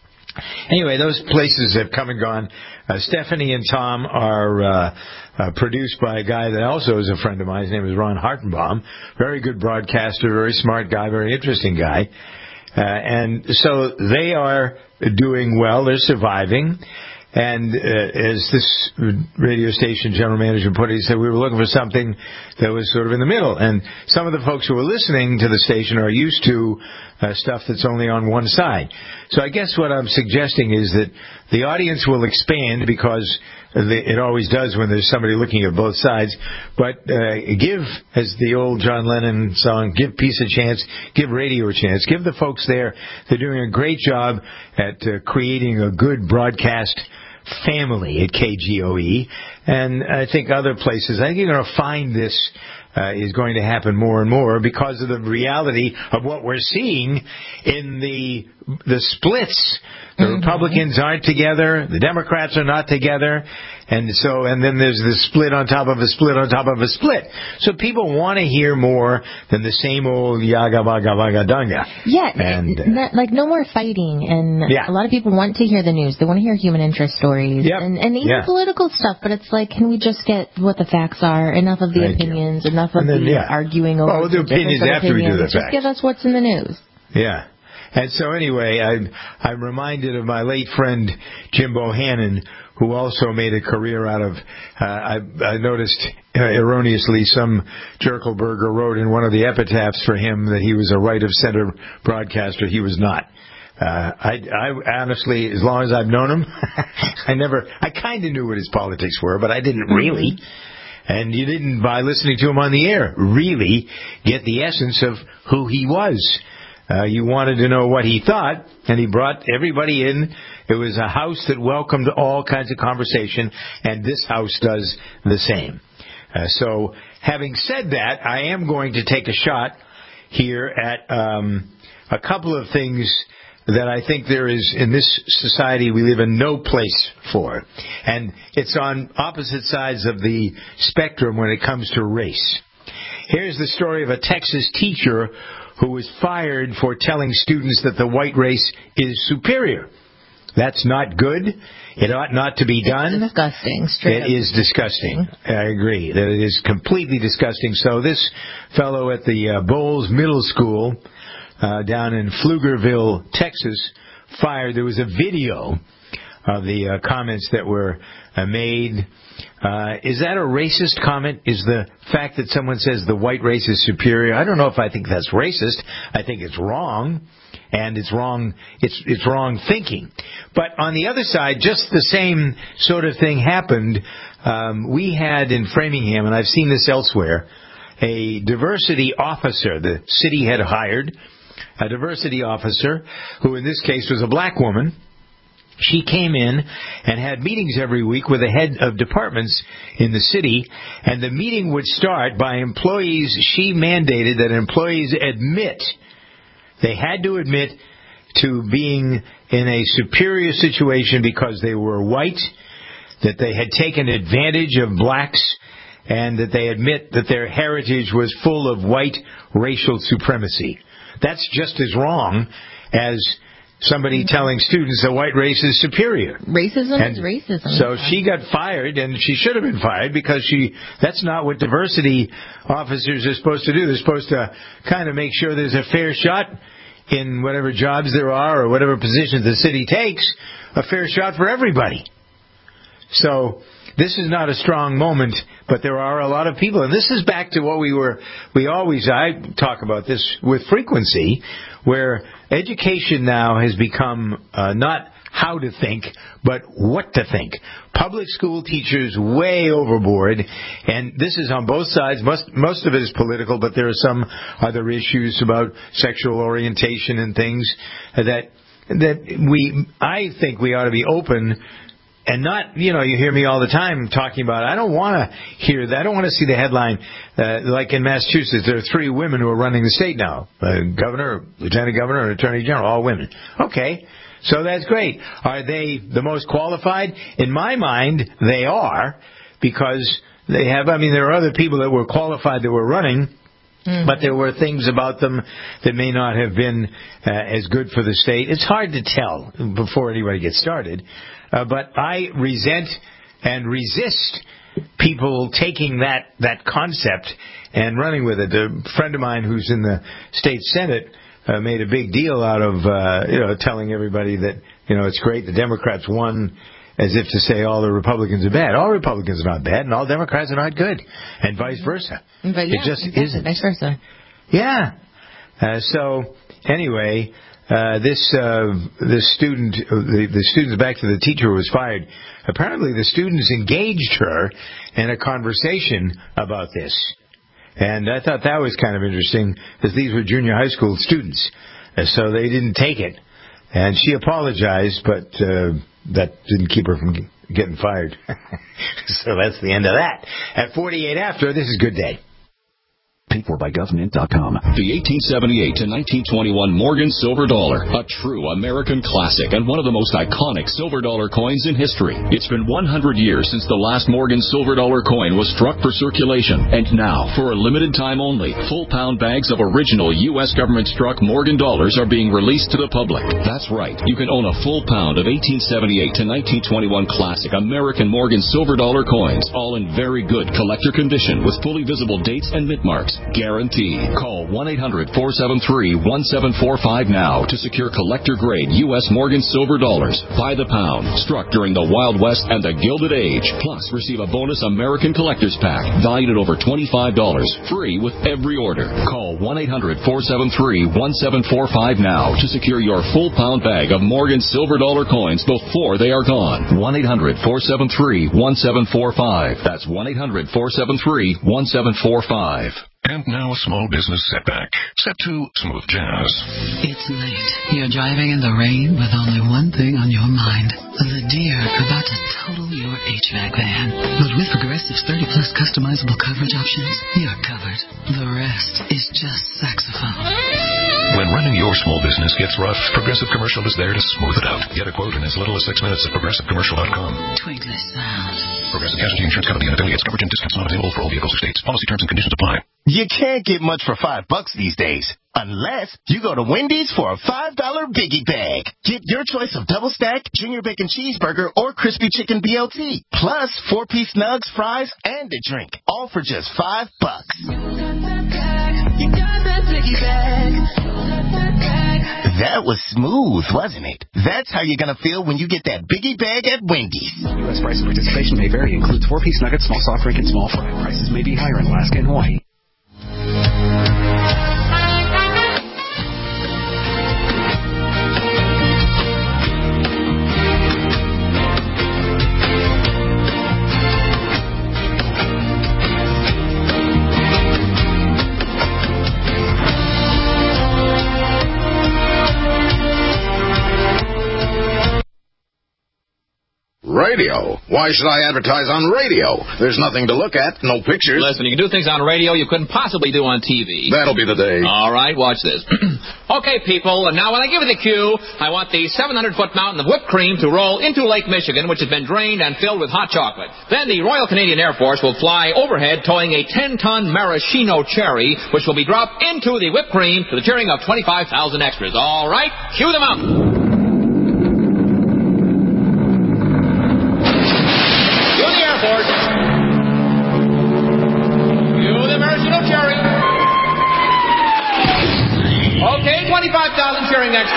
anyway, those places have come and gone. Uh, Stephanie and Tom are uh, uh, produced by a guy that also is a friend of mine. His name is Ron Hartenbaum. Very good broadcaster, very smart guy, very interesting guy. Uh, and so they are doing well. They're surviving. And uh, as this radio station general manager put it, he said we were looking for something that was sort of in the middle. And some of the folks who are listening to the station are used to uh, stuff that's only on one side. So I guess what I'm suggesting is that the audience will expand because it always does when there's somebody looking at both sides. But uh, give, as the old John Lennon song, give peace a chance, give radio a chance. Give the folks there. They're doing a great job at uh, creating a good broadcast family at K G O E. And I think other places, I think you're going to find this uh, is going to happen more and more because of the reality of what we're seeing in the the splits. The mm-hmm. Republicans aren't together. The Democrats are not together. And so, and then there's the split on top of a split on top of a split. So people want to hear more than the same old yaga baga baga dunga. Yeah, and, uh, not, like no more fighting. And yeah. a lot of people want to hear the news. They want to hear human interest stories yep. and, and even yeah. political stuff. But it's like, can we just get what the facts are? Enough of the Thank opinions, you. enough of then, the yeah. arguing over well, the opinions after opinions. we do the Just facts. give us what's in the news. Yeah. And so anyway, I'm, I'm reminded of my late friend Jim Bohannon, who also made a career out of, uh, I, I noticed uh, erroneously some Jerkelberger wrote in one of the epitaphs for him that he was a right-of-center broadcaster. He was not. Uh, I, I honestly, as long as I've known him, I never, I kind of knew what his politics were, but I didn't really. And you didn't, by listening to him on the air, really get the essence of who he was. Uh, you wanted to know what he thought, and he brought everybody in. It was a house that welcomed all kinds of conversation, and this house does the same. Uh, so, having said that, I am going to take a shot here at um, a couple of things that I think there is, in this society we live in, no place for. And it's on opposite sides of the spectrum when it comes to race. Here's the story of a Texas teacher who was fired for telling students that the white race is superior. That's not good. It ought not to be done. It's disgusting. Straight It up. is disgusting. I agree that it is completely disgusting. So this fellow at the uh, Bowles Middle School uh, down in Pflugerville, Texas, fired. There was a video of the uh, comments that were uh, made. Uh, is that a racist comment? Is the fact that someone says the white race is superior? I don't know if I think that's racist. I think it's wrong, and it's wrong. It's it's wrong thinking. But on the other side, just the same sort of thing happened. Um, we had in Framingham, and I've seen this elsewhere, a diversity officer. The city had hired a diversity officer, who in this case was a black woman. She came in and had meetings every week with the head of departments in the city, and the meeting would start by employees. She mandated that employees admit, they had to admit to being in a superior situation because they were white, that they had taken advantage of blacks, and that they admit that their heritage was full of white racial supremacy. That's just as wrong as somebody telling students the white race is superior. Racism and is racism. So she got fired, and she should have been fired because she that's not what diversity officers are supposed to do. They're supposed to kind of make sure there's a fair shot in whatever jobs there are or whatever positions the city takes, a fair shot for everybody. So this is not a strong moment, but there are a lot of people. And this is back to what we were, we always, I talk about this with frequency, where education now has become uh, not how to think, but what to think. Public school teachers way overboard, and this is on both sides. Most, most of it is political, but there are some other issues about sexual orientation and things that that we, I think we ought to be open. And not, you know, you hear me all the time talking about, I don't want to hear that. I don't want to see the headline, uh, like in Massachusetts, there are three women who are running the state now. Uh, governor, lieutenant governor, and attorney general, all women. Okay, so that's great. Are they the most qualified? In my mind, they are, because they have, I mean, there are other people that were qualified that were running, mm-hmm. but there were things about them that may not have been uh, as good for the state. It's hard to tell before anybody gets started. Uh, but I resent and resist people taking that, that concept and running with it. A friend of mine who's in the state Senate uh, made a big deal out of, uh, you know, telling everybody that, you know, it's great the Democrats won, as if to say all the Republicans are bad. All Republicans are not bad, and all Democrats are not good, and vice versa. But yeah, it just exactly, isn't. Vice versa. Yeah. Uh, so, anyway... Uh, this uh, this student, the, the students back to the teacher who was fired. Apparently, the students engaged her in a conversation about this, and I thought that was kind of interesting because these were junior high school students, uh, so they didn't take it. And she apologized, but uh, that didn't keep her from getting fired. So that's the end of that. At forty-eight after, this is Good Day. Paid for by government dot com. The eighteen seventy-eight to nineteen twenty-one Morgan Silver Dollar, a true American classic and one of the most iconic silver dollar coins in history. It's been one hundred years since the last Morgan Silver Dollar coin was struck for circulation, and now, for a limited time only, full pound bags of original U S government struck Morgan dollars are being released to the public. That's right, you can own a full pound of eighteen seventy-eight to nineteen twenty-one classic American Morgan Silver Dollar coins, all in very good collector condition with fully visible dates and mint marks. Guaranteed. Call one eight hundred four seven three one seven four five now to secure collector-grade U S Morgan Silver Dollars by the pound, struck during the Wild West and the Gilded Age. Plus, receive a bonus American Collector's Pack valued at over twenty-five dollars, free with every order. Call one eight hundred four seven three one seven four five now to secure your full pound bag of Morgan Silver Dollar coins before they are gone. one eight hundred four seven three one seven four five. That's one eight hundred four seven three one seven four five. And now a small business setback. Set to smooth jazz. It's late. You're driving in the rain with only one thing on your mind. The deer about to total your H V A C van. But with Progressive's thirty plus customizable coverage options, you're covered. The rest is just saxophone. When running your small business gets rough, Progressive Commercial is there to smooth it out. Get a quote in as little as six minutes at progressive commercial dot com. Twinkly sound. Progressive Casualty Insurance Company and affiliates. Coverage and discounts not available for all vehicles or states. Policy terms and conditions apply. You can't get much for five bucks these days, unless you go to Wendy's for a five dollar Biggie Bag. Get your choice of double stack, junior bacon cheeseburger, or crispy chicken B L T, plus four-piece nugs, fries, and a drink, all for just five bucks. That was smooth, wasn't it? That's how you're going to feel when you get that Biggie Bag at Wendy's. U S price and participation may vary. Includes four-piece nuggets, small soft drink, and small fry. Prices may be higher in Alaska and Hawaii. Radio? Why should I advertise on radio? There's nothing to look at, no pictures. Listen, you can do things on radio you couldn't possibly do on T V. That'll be the day. All right, watch this. Okay, people, and now when I give you the cue, I want the seven hundred foot mountain of whipped cream to roll into Lake Michigan, which has been drained and filled with hot chocolate. Then the Royal Canadian Air Force will fly overhead towing a ten ton maraschino cherry, which will be dropped into the whipped cream to the cheering of twenty-five thousand extras. All right, cue them up. next,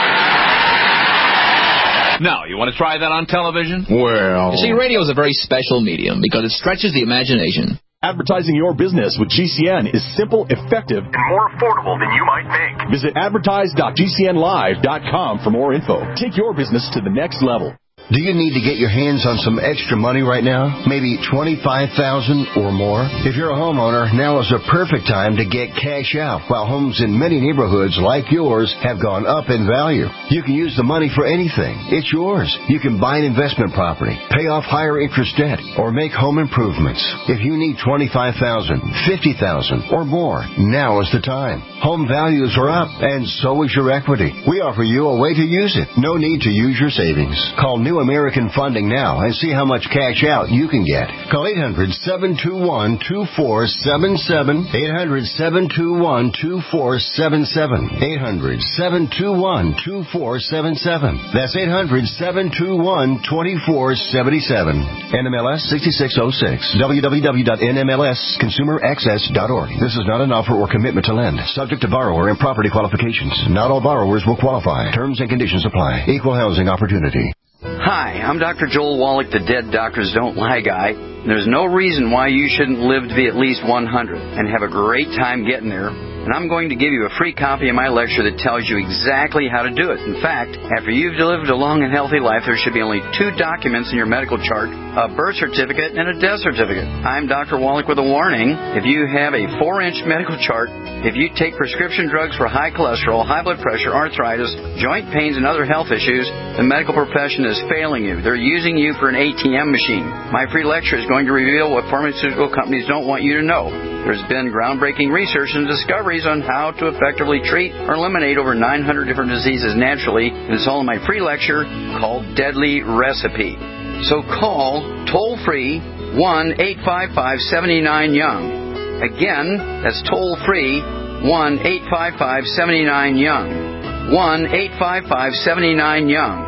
Rod. Now, you want to try that on television? Well... You see, radio is a very special medium because it stretches the imagination. Advertising your business with G C N is simple, effective, and more affordable than you might think. Visit advertise dot g c n live dot com for more info. Take your business to the next level. Do you need to get your hands on some extra money right now? Maybe twenty-five thousand dollars or more? If you're a homeowner, now is a perfect time to get cash out. While homes in many neighborhoods like yours have gone up in value, you can use the money for anything. It's yours. You can buy an investment property, pay off higher interest debt, or make home improvements. If you need twenty-five thousand dollars, fifty thousand dollars, or more, now is the time. Home values are up, and so is your equity. We offer you a way to use it. No need to use your savings. Call New American Funding now and see how much cash out you can get. Call eight hundred, seven two one, two four seven seven, eight hundred, seven two one, two four seven seven, eight hundred, seven two one, two four seven seven. That's eight hundred, seven two one, two four seven seven. N M L S sixty-six oh six. w w w dot n m l s consumer access dot org. This is not an offer or commitment to lend. Subject to borrower and property qualifications. Not all borrowers will qualify. Terms and conditions apply. Equal housing opportunity. Hi, I'm Doctor Joel Wallach, the Dead Doctors Don't Lie guy. There's no reason why you shouldn't live to be at least one hundred and have a great time getting there. And I'm going to give you a free copy of my lecture that tells you exactly how to do it. In fact, after you've lived a long and healthy life, there should be only two documents in your medical chart, a birth certificate and a death certificate. I'm Doctor Wallach with a warning. If you have a four-inch medical chart, if you take prescription drugs for high cholesterol, high blood pressure, arthritis, joint pains, and other health issues, the medical profession is failing you. They're using you for an A T M machine. My free lecture is going to reveal what pharmaceutical companies don't want you to know. There's been groundbreaking research and discoveries on how to effectively treat or eliminate over nine hundred different diseases naturally. And it's all in my free lecture called Deadly Recipe. So call toll-free one eight five five, seven nine, young. Again, that's toll-free one eight five five, seven nine, young. one eight five five, seven nine, young.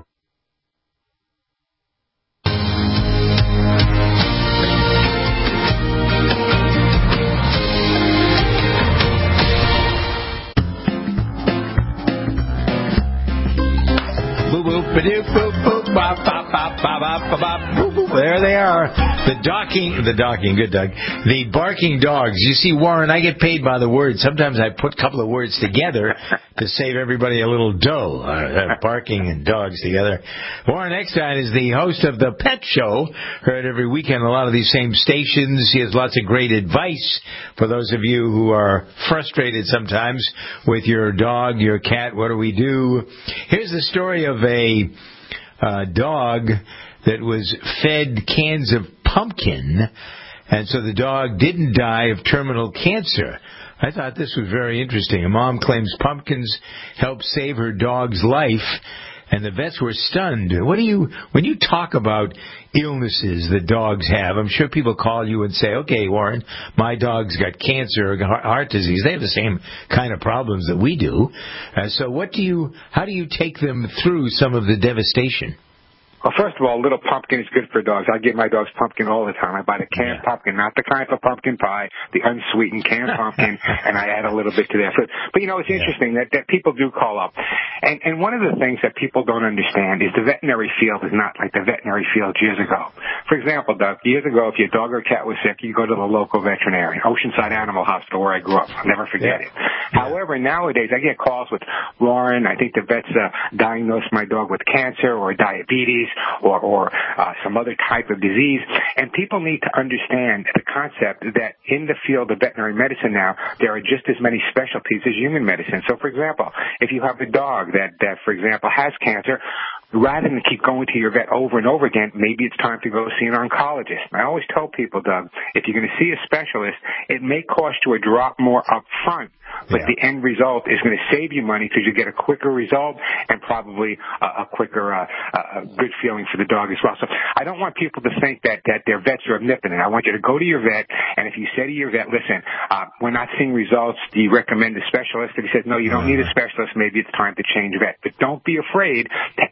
There they are. The docking, the docking, good Doug. The barking dogs. You see, Warren, I get paid by the word. Sometimes I put a couple of words together to save everybody a little dough. Uh, barking and dogs together. Warren Eckstein is the host of the Pet Show, heard every weekend on a lot of these same stations. He has lots of great advice for those of you who are frustrated sometimes with your dog, your cat. What do we do? Here's the story of a uh, dog that was fed cans of pumpkin, and so the dog didn't die of terminal cancer. I thought this was very interesting. A mom claims pumpkins helped save her dog's life, and the vets were stunned. What do you, when you talk about illnesses that dogs have, I'm sure people call you and say, okay, Warren, my dog's got cancer or heart disease. They have the same kind of problems that we do. Uh, so what do you, how do you take them through some of the devastation? Well, first of all, a little pumpkin is good for dogs. I give my dogs pumpkin all the time. I buy the canned yeah. pumpkin, not the kind for pumpkin pie, the unsweetened canned pumpkin, and I add a little bit to that. But, but you know, it's yeah. interesting that, that people do call up. And, and one of the things that people don't understand is the veterinary field is not like the veterinary field years ago. For example, Doug, years ago, if your dog or cat was sick, you go to the local veterinarian, Oceanside Animal Hospital, where I grew up. I'll never forget yeah. it. Yeah. However, nowadays, I get calls with, Warren, I think the vet's uh, diagnosed my dog with cancer or diabetes, or, or uh, some other type of disease. And people need to understand the concept that in the field of veterinary medicine now, there are just as many specialties as human medicine. So, for example, if you have a dog that, that for example, has cancer, rather than keep going to your vet over and over again, maybe it's time to go see an oncologist. I always tell people, Doug, if you're going to see a specialist, it may cost you a drop more up front, but yeah. the end result is going to save you money because you get a quicker result and probably a, a quicker, uh, a good feeling for the dog as well. So I don't want people to think that, that their vets are omnipotent. I want you to go to your vet, and if you say to your vet, listen, uh, we're not seeing results, do you recommend a specialist? If he says, no, you don't need a specialist, maybe it's time to change vet. But don't be afraid to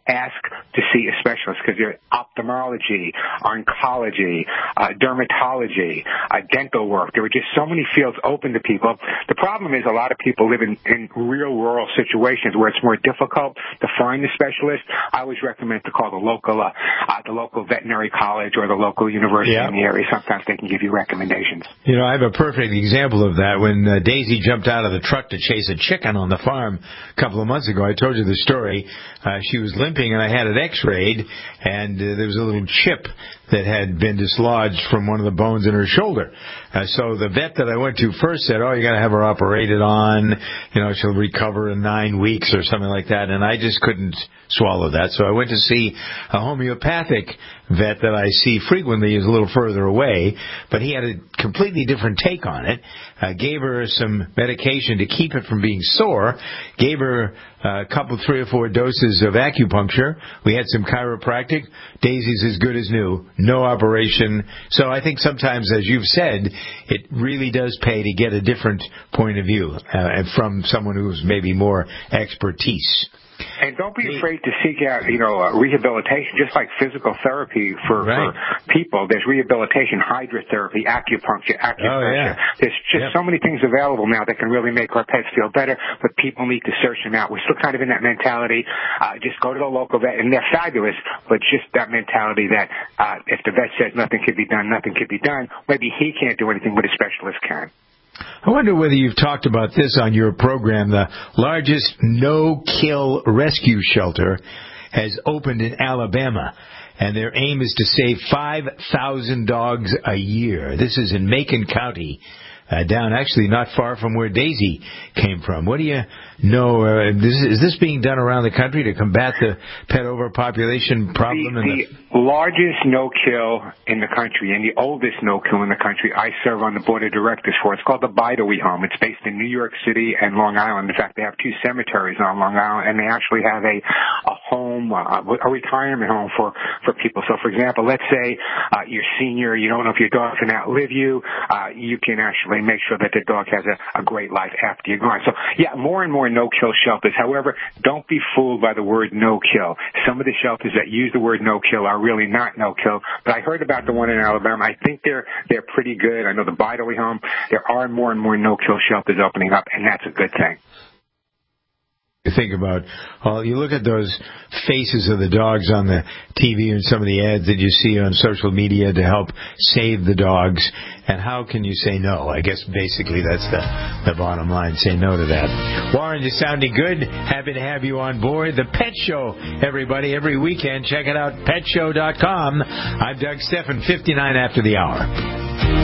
ask to see a specialist because there's ophthalmology, oncology, uh, dermatology, uh, dental work. There were just so many fields open to people. The problem is a lot of people live in, in real rural situations where it's more difficult to find a specialist. I always recommend to call the local, uh, uh, the local veterinary college or the local university yeah. in the area. Sometimes they can give you recommendations. You know, I have a perfect example of that. When uh, Daisy jumped out of the truck to chase a chicken on the farm a couple of months ago, I told you the story. Uh, she was limping, and I had it x-rayed, and uh, there was a little chip that had been dislodged from one of the bones in her shoulder. Uh, so the vet that I went to first said, oh, you got to have her operated on. You know, she'll recover in nine weeks or something like that. And I just couldn't swallow that. So I went to see a homeopathic vet that I see frequently, is a little further away, but he had a completely different take on it. Uh, gave her some medication to keep it from being sore. Gave her a couple, three or four doses of acupuncture. We had some chiropractic. Daisy's as good as new. No operation. So I think sometimes, as you've said, it really does pay to get a different point of view uh, from someone who's maybe more expertise. And don't be afraid to seek out, you know, uh, rehabilitation, just like physical therapy for, right. for people. There's rehabilitation, hydrotherapy, acupuncture, acupressure. Oh, yeah. There's just yep. so many things available now that can really make our pets feel better, but people need to search them out. We're still kind of in that mentality. Uh, just go to the local vet, and they're fabulous, but just that mentality that uh, if the vet says nothing can be done, nothing can be done, maybe he can't do anything, but a specialist can. I wonder whether you've talked about this on your program. The largest no-kill rescue shelter has opened in Alabama, and their aim is to save five thousand dogs a year. This is in Macon County, uh, down actually not far from where Daisy came from. What do you know? Uh, this, is this being done around the country to combat the pet overpopulation problem? The, in the, the largest no-kill in the country and the oldest no-kill in the country I serve on the board of directors for. It's called the Bidewee Home. It's based in New York City and Long Island. In fact, they have two cemeteries on Long Island, and they actually have a, a home, uh, a retirement home for, for people. So, for example, let's say uh, you're senior, you don't know if your dog can outlive you. Uh, you can actually make sure that the dog has a, a great life after you're gone. So, yeah, more and more no-kill shelters. However, don't be fooled by the word no-kill. Some of the shelters that use the word no-kill are really not no-kill. But I heard about the one in Alabama. I think they're they're pretty good. I know the Bidewee Home. There are more and more no-kill shelters opening up, and that's a good thing. You think about, well, you look at those faces of the dogs on the T V and some of the ads that you see on social media to help save the dogs, and how can you say no? I guess basically that's the, the bottom line. Say no to that. Warren, you're sounding good. Happy to have you on board. The Pet Show, everybody, every weekend. Check it out, pet show dot com. I'm Doug Steffen, fifty-nine after the hour.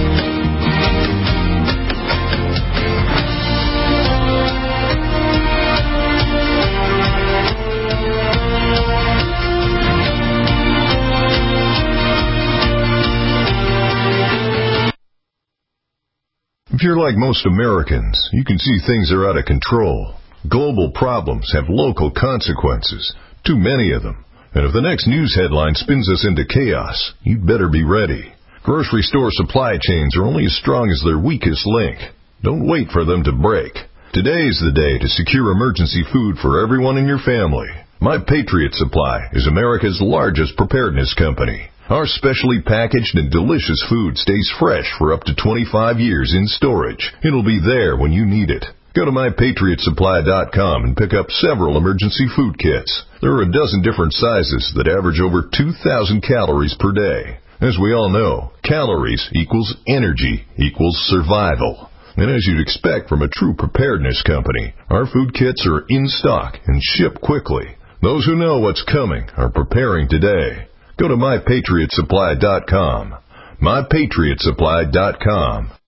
If you're like most Americans, you can see things are out of control. Global problems have local consequences, too many of them. And if the next news headline spins us into chaos, you'd better be ready. Grocery store supply chains are only as strong as their weakest link. Don't wait for them to break. Today is the day to secure emergency food for everyone in your family. My Patriot Supply is America's largest preparedness company. Our specially packaged and delicious food stays fresh for up to twenty-five years in storage. It'll be there when you need it. Go to my patriot supply dot com and pick up several emergency food kits. There are a dozen different sizes that average over two thousand calories per day. As we all know, calories equals energy equals survival. And as you'd expect from a true preparedness company, our food kits are in stock and ship quickly. Those who know what's coming are preparing today. Go to my patriot supply dot com. my patriot supply dot com.